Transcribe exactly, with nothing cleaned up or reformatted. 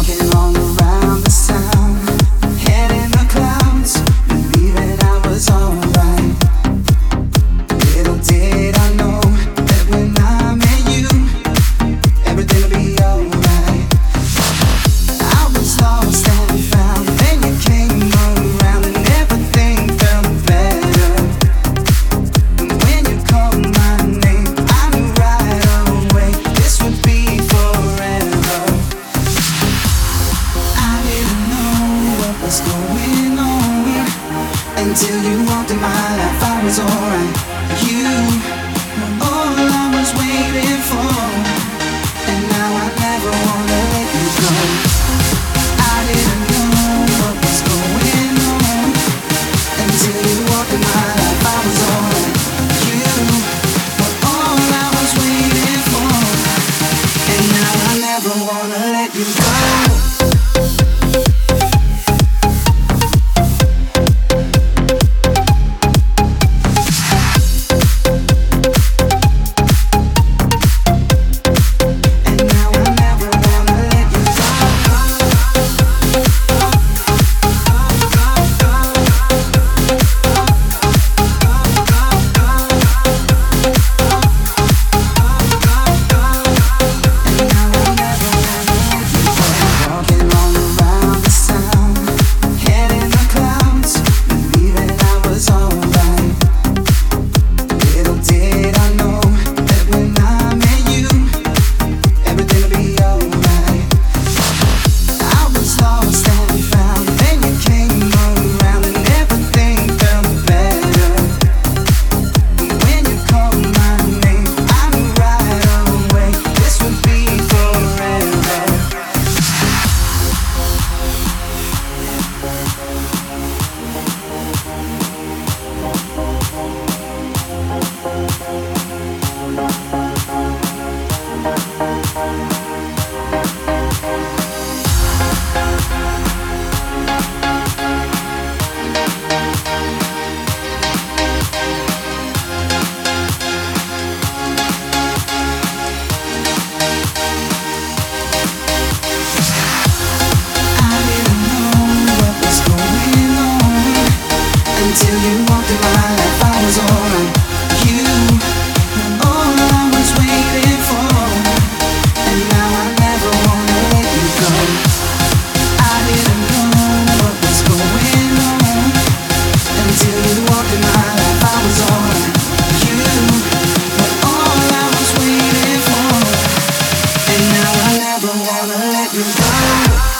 Until you walked in my life, I was alright. You were all I was waiting for, and now I never wanna let you go. I didn't know what was going on until you walked in my life, I was alright. You were all I was waiting for, and now I never wanna let you go. Until you walked in my life, I was alright. You were all I was waiting for, and now I never wanna let you go. I didn't know what was going on until you walked in my life, I was alright. You were all I was waiting for, and now I never wanna let you go.